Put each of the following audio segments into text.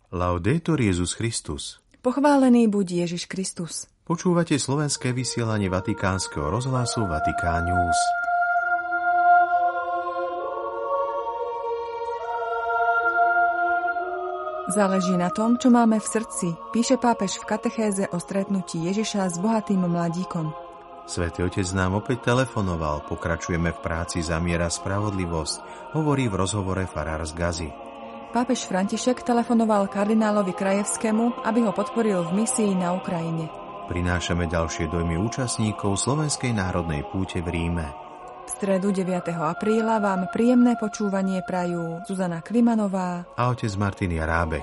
Laudetur Jesus Christus. Pochválený buď Ježiš Kristus. Počúvate slovenské vysielanie Vatikánskeho rozhlasu Vatikán News. Záleží na tom, čo máme v srdci, píše pápež v katechéze o stretnutí Ježiša s bohatým mladíkom. Svätý Otec nám opäť telefonoval, pokračujeme v práci za mier a spravodlivosť, hovorí v rozhovore farár z Gazy. Pápež František telefonoval kardinálovi Krajevskému, aby ho podporil v misii na Ukrajine. Prinášame ďalšie dojmy účastníkov Slovenskej národnej púte v Ríme. V stredu 9. apríla vám príjemné počúvanie prajú Zuzana Klimanová a otec Martin Jarábek.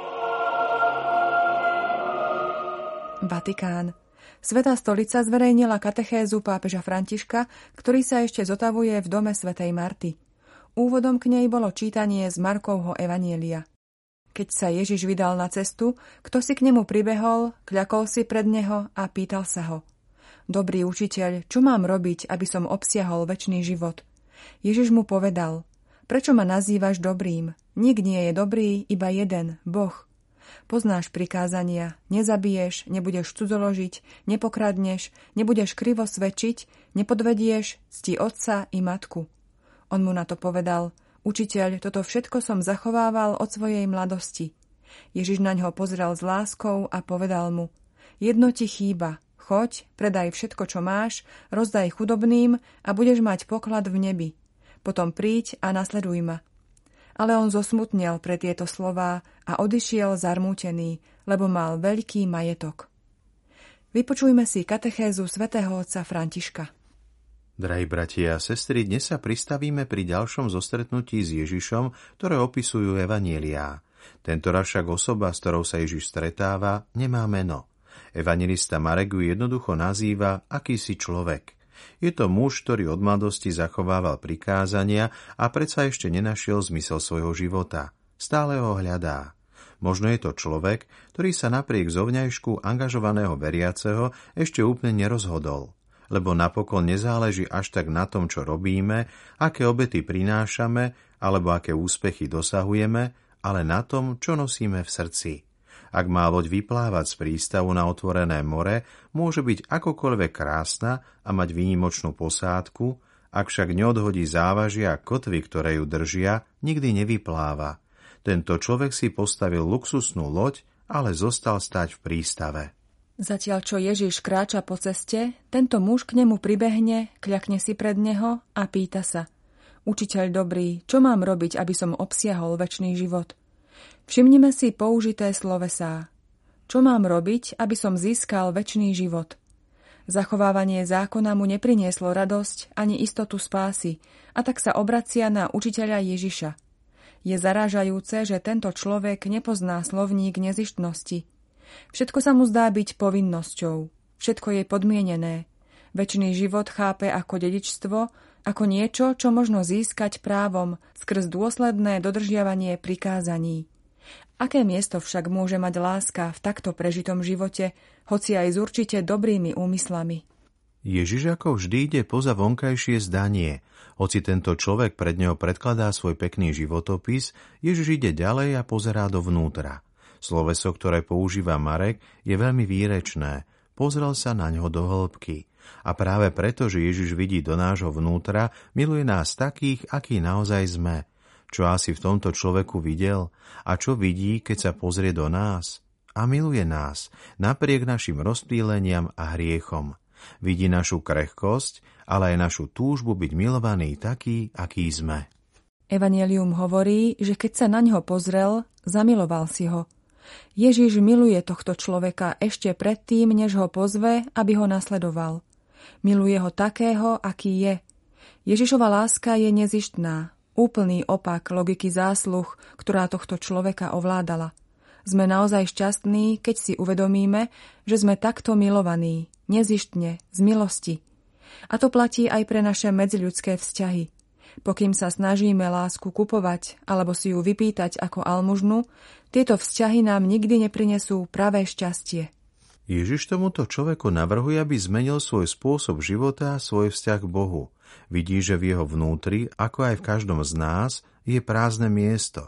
Vatikán. Svätá stolica zverejnila katechézu pápeža Františka, ktorý sa ešte zotavuje v dome svätej Marty. Úvodom k nej bolo čítanie z Markovho evanjelia. Keď sa Ježiš vydal na cestu, kto si k nemu pribehol, kľakol si pred neho a pýtal sa ho: Dobrý učiteľ, čo mám robiť, aby som obsiahol večný život? Ježiš mu povedal: Prečo ma nazývaš dobrým? Nik nie je dobrý, iba jeden, Boh. Poznáš prikázania: nezabiješ, nebudeš cudzoložiť, nepokradneš, nebudeš krivo svedčiť, nepodvedieš, cti otca i matku. On mu na to povedal: Učiteľ, toto všetko som zachovával od svojej mladosti. Ježiš naňho pozrel s láskou a povedal mu: Jedno ti chýba, choď, predaj všetko, čo máš, rozdaj chudobným a budeš mať poklad v nebi. Potom príď a nasleduj ma. Ale on zosmutnel pre tieto slová a odišiel zarmútený, lebo mal veľký majetok. Vypočujme si katechézu svätého otca Františka. Drahí bratia a sestry, dnes sa pristavíme pri ďalšom zostretnutí s Ježišom, ktoré opisujú evanjeliá. Tentoraz však osoba, s ktorou sa Ježiš stretáva, nemá meno. Evanjelista Marek ju jednoducho nazýva akýsi človek. Je to muž, ktorý od mladosti zachovával prikázania a predsa ešte nenašiel zmysel svojho života. Stále ho hľadá. Možno je to človek, ktorý sa napriek zovňajšku angažovaného veriaceho ešte úplne nerozhodol. Lebo napokon nezáleží až tak na tom, čo robíme, aké obety prinášame, alebo aké úspechy dosahujeme, ale na tom, čo nosíme v srdci. Ak má loď vyplávať z prístavu na otvorené more, môže byť akokoľvek krásna a mať výnimočnú posádku, ak však neodhodí závažia a kotvy, ktoré ju držia, nikdy nevypláva. Tento človek si postavil luxusnú loď, ale zostal stáť v prístave. Zatiaľ, čo Ježiš kráča po ceste, tento muž k nemu pribehne, kľakne si pred neho a pýta sa: Učiteľ dobrý, čo mám robiť, aby som obsiahol večný život? Všimnime si použité slovesá. Čo mám robiť, aby som získal večný život? Zachovávanie zákona mu neprinieslo radosť ani istotu spásy, a tak sa obracia na učiteľa Ježiša. Je zarážajúce, že tento človek nepozná slovník nezištnosti. Všetko sa mu zdá byť povinnosťou. Všetko je podmienené. Večný život chápe ako dedičstvo, ako niečo, čo možno získať právom skrz dôsledné dodržiavanie prikázaní. Aké miesto však môže mať láska v takto prežitom živote, hoci aj s určite dobrými úmyslami? Ježiš ako vždy ide poza vonkajšie zdanie. Hoci tento človek pred neho predkladá svoj pekný životopis, Ježiš ide ďalej a pozerá dovnútra. Sloveso, ktoré používa Marek, je veľmi výrečné. Pozrel sa na ňo do hĺbky. A práve preto, že Ježiš vidí do nášho vnútra, miluje nás takých, akí naozaj sme. Čo asi v tomto človeku videl? A čo vidí, keď sa pozrie do nás? A miluje nás, napriek našim rozptýleniam a hriechom. Vidí našu krehkosť, ale aj našu túžbu byť milovaní takí, akí sme. Evanjelium hovorí, že keď sa na ňo pozrel, zamiloval si ho. Ježiš miluje tohto človeka ešte predtým, než ho pozve, aby ho nasledoval. Miluje ho takého, aký je. Ježišova láska je nezištná, úplný opak logiky zásluh, ktorá tohto človeka ovládala. Sme naozaj šťastní, keď si uvedomíme, že sme takto milovaní, nezištne, z milosti. A to platí aj pre naše medziľudské vzťahy. Pokým sa snažíme lásku kupovať alebo si ju vypýtať ako almužnu, tieto vzťahy nám nikdy neprinesú pravé šťastie. Ježiš tomuto človeku navrhuje, aby zmenil svoj spôsob života a svoj vzťah k Bohu. Vidí, že v jeho vnútri, ako aj v každom z nás, je prázdne miesto.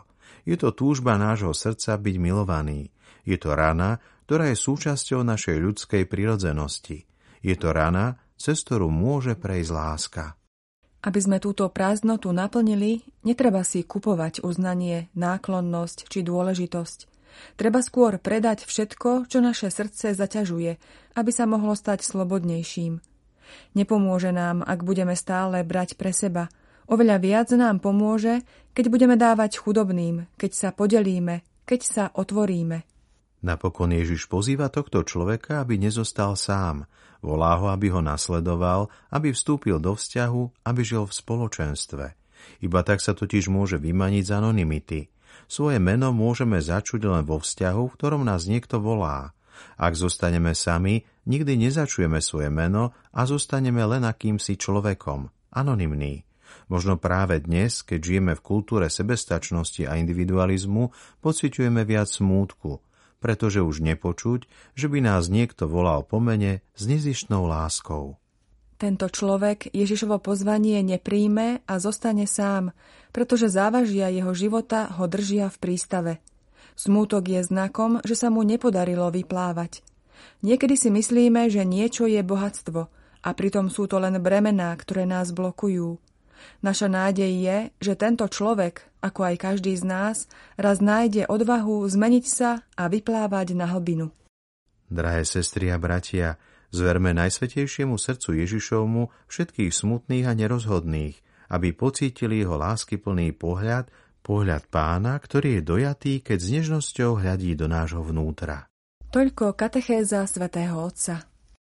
Je to túžba nášho srdca byť milovaný. Je to rana, ktorá je súčasťou našej ľudskej prirodzenosti. Je to rana, cez ktorú môže prejsť láska. Aby sme túto prázdnotu naplnili, netreba si kupovať uznanie, náklonnosť či dôležitosť. Treba skôr predať všetko, čo naše srdce zaťažuje, aby sa mohlo stať slobodnejším. Nepomôže nám, ak budeme stále brať pre seba. Oveľa viac nám pomôže, keď budeme dávať chudobným, keď sa podelíme, keď sa otvoríme. Napokon Ježiš pozýva tohto človeka, aby nezostal sám. Volá ho, aby ho nasledoval, aby vstúpil do vzťahu, aby žil v spoločenstve. Iba tak sa totiž môže vymaniť z anonymity. Svoje meno môžeme začuť len vo vzťahu, v ktorom nás niekto volá. Ak zostaneme sami, nikdy nezačujeme svoje meno a zostaneme len akýmsi človekom, anonymný. Možno práve dnes, keď žijeme v kultúre sebestačnosti a individualizmu, pociťujeme viac smútku, pretože už nepočuť, že by nás niekto volal po mene s nezištnou láskou. Tento človek Ježišovo pozvanie nepríjme a zostane sám, pretože závažia jeho života ho držia v prístave. Smútok je znakom, že sa mu nepodarilo vyplávať. Niekedy si myslíme, že niečo je bohatstvo a pritom sú to len bremená, ktoré nás blokujú. Naša nádej je, že tento človek, ako aj každý z nás, raz nájde odvahu zmeniť sa a vyplávať na hlbinu. Drahé sestry a bratia, zverme Najsvätejšiemu srdcu Ježišovmu všetkých smutných a nerozhodných, aby pocítili jeho láskyplný pohľad Pána, ktorý je dojatý, keď s nežnosťou hľadí do nášho vnútra. Toľko katechéza svätého Otca.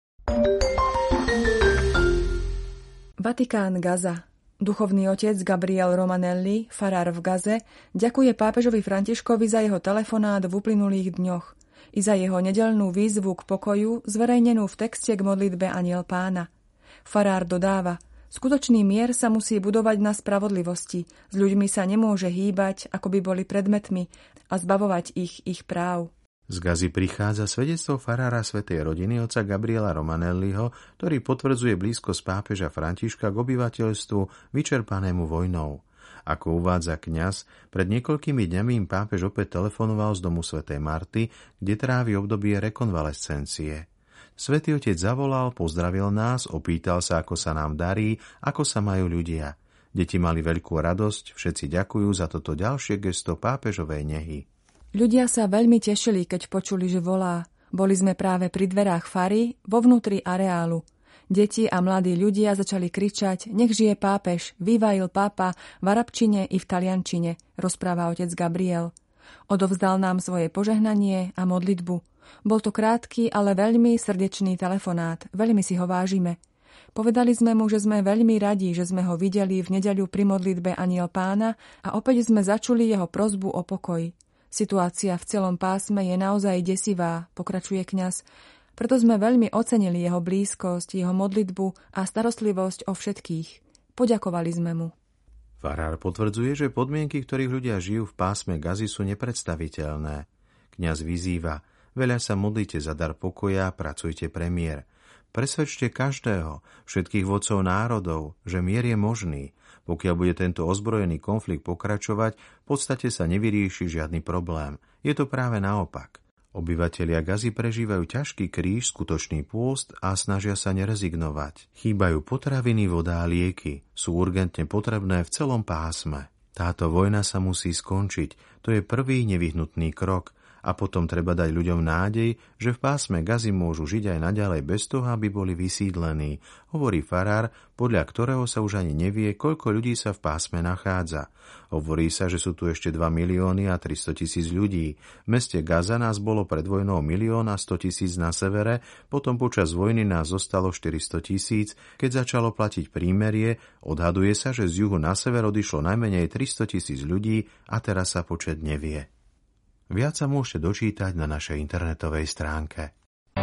Vatikán, Gaza. Duchovný otec Gabriel Romanelli, farár v Gaze, ďakuje pápežovi Františkovi za jeho telefonát v uplynulých dňoch i za jeho nedeľnú výzvu k pokoju, zverejnenú v texte k modlitbe Anjel Pána. Farár dodáva: skutočný mier sa musí budovať na spravodlivosti, s ľuďmi sa nemôže hýbať, ako by boli predmetmi, a zbavovať ich práv. Z Gazy prichádza svedectvo farára svätej rodiny otca Gabriela Romanelliho, ktorý potvrdzuje blízkosť pápeža Františka k obyvateľstvu vyčerpanému vojnou. Ako uvádza kňaz, pred niekoľkými dňami im pápež opäť telefonoval z domu svätej Marty, kde trávi obdobie rekonvalescencie. Svätý otec zavolal, pozdravil nás, opýtal sa, ako sa nám darí, ako sa majú ľudia. Deti mali veľkú radosť, všetci ďakujú za toto ďalšie gesto pápežovej nehy. Ľudia sa veľmi tešili, keď počuli, že volá. Boli sme práve pri dverách fary, vo vnútri areálu. Deti a mladí ľudia začali kričať: nech žije pápež, viva il papa, v arabčine i v taliančine, rozpráva otec Gabriel. Odovzdal nám svoje požehnanie a modlitbu. Bol to krátky, ale veľmi srdečný telefonát, veľmi si ho vážime. Povedali sme mu, že sme veľmi radi, že sme ho videli v nedeľu pri modlitbe Anjel Pána a opäť sme začuli jeho prosbu o pokoj. Situácia v celom pásme je naozaj desivá, pokračuje kňaz. Preto sme veľmi ocenili jeho blízkosť, jeho modlitbu a starostlivosť o všetkých. Poďakovali sme mu. Farár potvrdzuje, že podmienky, ktorých ľudia žijú v pásme Gazy, sú nepredstaviteľné. Kňaz vyzýva: veľa sa modlite za dar pokoja, pracujte pre mier. Presvedčte každého, všetkých vodcov národov, že mier je možný. Pokiaľ bude tento ozbrojený konflikt pokračovať, v podstate sa nevyrieši žiadny problém. Je to práve naopak. Obyvatelia Gazy prežívajú ťažký kríž, skutočný pôst a snažia sa nerezignovať. Chýbajú potraviny, voda a lieky. Sú urgentne potrebné v celom pásme. Táto vojna sa musí skončiť. To je prvý nevyhnutný krok. A potom treba dať ľuďom nádej, že v pásme Gazy môžu žiť aj naďalej bez toho, aby boli vysídlení, hovorí farár, podľa ktorého sa už ani nevie, koľko ľudí sa v pásme nachádza. Hovorí sa, že sú tu ešte 2 milióny a 300 000 ľudí. V meste Gaza nás bolo pred vojnou 1 100 000 na severe, potom počas vojny nás zostalo 400 000, keď začalo platiť prímerie, odhaduje sa, že z juhu na sever odišlo najmenej 300 000 ľudí a teraz sa počet nevie. Viac sa môžete dočítať na našej internetovej stránke.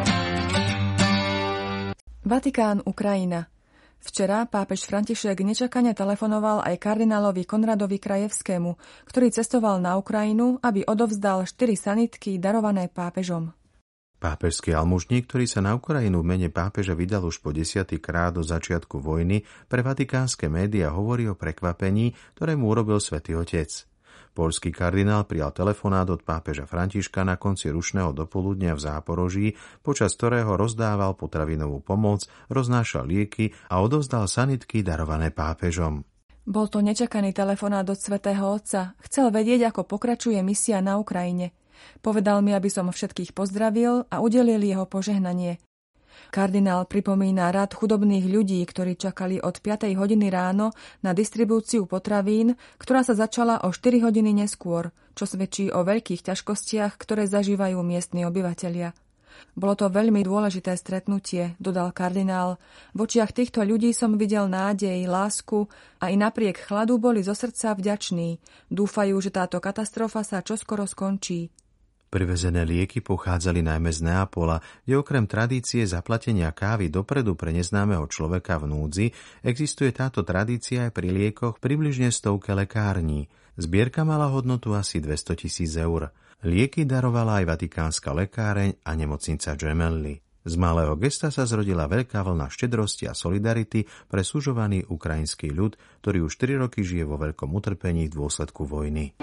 Vatikán, Ukrajina. Včera pápež František nečakane telefonoval aj kardinálovi Konradovi Krajevskému, ktorý cestoval na Ukrajinu, aby odovzdal 4 sanitky darované pápežom. Pápežský almužník, ktorý sa na Ukrajinu v mene pápeža vydal už po 10. krát do začiatku vojny, pre vatikánske médiá hovorí o prekvapení, ktoré mu urobil svätý otec. Poľský kardinál prijal telefonát od pápeža Františka na konci rušného dopoludnia v Záporoží, počas ktorého rozdával potravinovú pomoc, roznášal lieky a odovzdal sanitky darované pápežom. Bol to nečakaný telefonát od svätého Otca. Chcel vedieť, ako pokračuje misia na Ukrajine. Povedal mi, aby som všetkých pozdravil a udelil jeho požehnanie. Kardinál pripomína rad chudobných ľudí, ktorí čakali od 5. hodiny ráno na distribúciu potravín, ktorá sa začala o 4 hodiny neskôr, čo svedčí o veľkých ťažkostiach, ktoré zažívajú miestni obyvatelia. Bolo to veľmi dôležité stretnutie, dodal kardinál. V očiach týchto ľudí som videl nádej, lásku a i napriek chladu boli zo srdca vďační. Dúfajú, že táto katastrofa sa čoskoro skončí. Privezené lieky pochádzali najmä z Neapola, kde okrem tradície zaplatenia kávy dopredu pre neznámeho človeka v núdzi, existuje táto tradícia aj pri liekoch približne 100 lekární. Zbierka mala hodnotu asi 200 000 eur. Lieky darovala aj vatikánska lekáreň a nemocnica Gemelli. Z malého gesta sa zrodila veľká vlna štedrosti a solidarity pre sužovaný ukrajinský ľud, ktorý už 4 roky žije vo veľkom utrpení v dôsledku vojny.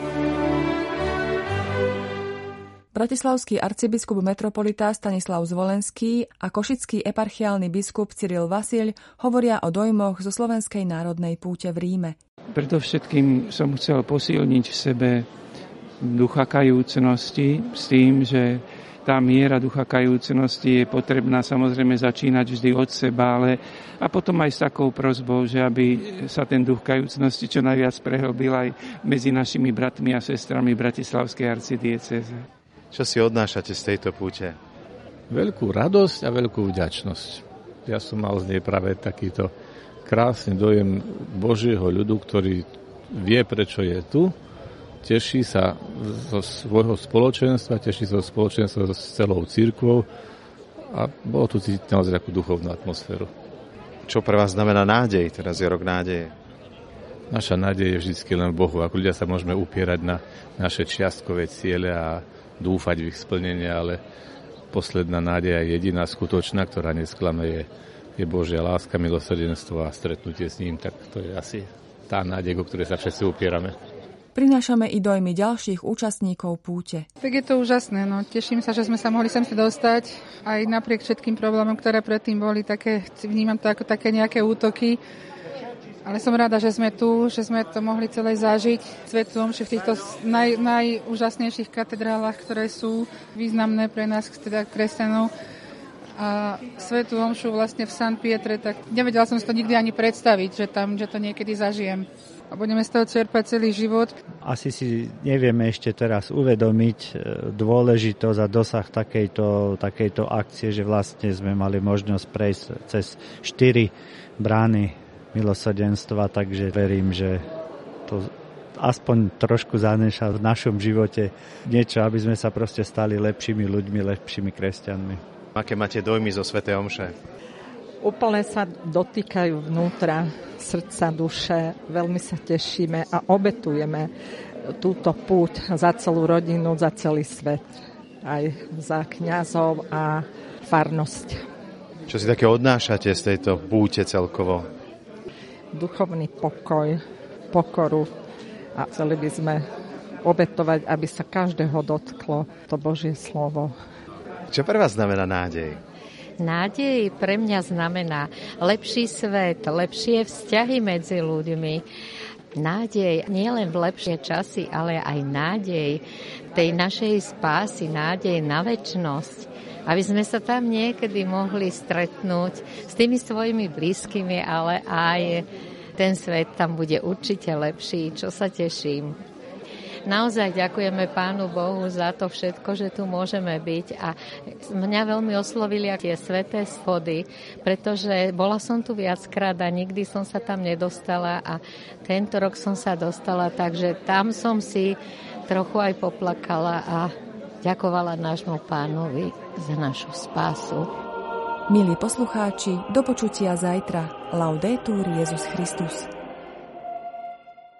Bratislavský arcibiskup metropolita Stanislav Zvolenský a košický eparchiálny biskup Cyril Vasil hovoria o dojmoch zo slovenskej národnej púte v Ríme. Predovšetkým som chcel posilniť v sebe ducha kajúcnosti s tým, že tá miera ducha kajúcnosti je potrebná samozrejme začínať vždy od seba, ale a potom aj s takou prosbou, že aby sa ten duch kajúcnosti čo najviac prehlbil aj medzi našimi bratmi a sestrami Bratislavskej arcidiecéze. Čo si odnášate z tejto púte? Veľkú radosť a veľkú vďačnosť. Ja som mal z nej práve takýto krásny dojem Božieho ľudu, ktorý vie, prečo je tu, teší sa zo svojho spoločenstva, teší sa zo spoločenstva s celou cirkvou a bolo tu cítiť naozaj takú duchovnú atmosféru. Čo pre vás znamená nádej? Teraz je rok nádeje. Naša nádej je vždy len v Bohu. Ako ľudia sa môžeme upierať na naše čiastkové ciele a dúfať v ich splnenie, ale posledná nádej jediná skutočná, ktorá nesklame, je Božia láska, milosrdenstvo a stretnutie s ním. Tak to je asi tá nádej, o ktorej sa všetci upierame. Prinášame i dojmy ďalších účastníkov púte. Tak je to úžasné, no teším sa, že sme sa mohli sem dostať, aj napriek všetkým problémom, ktoré predtým boli, také, vnímam to ako také nejaké útoky. Ale som rada, že sme tu, že sme to mohli celé zažiť svätú omšu v týchto najúžasnejších katedrálach, ktoré sú významné pre nás, teda kresťanov. A svätú omšu vlastne v San Pietre, tak nevedela som si to nikdy ani predstaviť, že to niekedy zažijem. A budeme z toho čerpať celý život. Asi si nevieme ešte teraz uvedomiť dôležitosť a dosah takejto akcie, že vlastne sme mali možnosť prejsť cez 4 brány milosrdenstva, takže verím, že to aspoň trošku zaneša v našom živote niečo, aby sme sa proste stali lepšími ľuďmi, lepšími kresťanmi. Aké máte dojmy zo svätej omše? Úplne sa dotýkajú vnútra srdca, duše, veľmi sa tešíme a obetujeme túto púť za celú rodinu, za celý svet, aj za kňazov a farnosť. Čo si také odnášate z tejto púte celkovo? Duchovný pokoj, pokoru a chceli by sme obetovať, aby sa každého dotklo to Božie slovo. Čo pre vás znamená nádej? Nádej pre mňa znamená lepší svet, lepšie vzťahy medzi ľuďmi. Nádej nie len v lepšie časy, ale aj nádej tej našej spásy, nádej na večnosť. Aby sme sa tam niekedy mohli stretnúť s tými svojimi blízkymi, ale aj ten svet tam bude určite lepší, čo sa teším. Naozaj ďakujeme Pánu Bohu za to všetko, že tu môžeme byť a mňa veľmi oslovili tie sväté schody, pretože bola som tu viackrát a nikdy som sa tam nedostala a tento rok som sa dostala, takže tam som si trochu aj poplakala a ďakovala nášmu Pánovi za našu spásu. Milí poslucháči, do počutia zajtra. Laudetur Jesus Christus.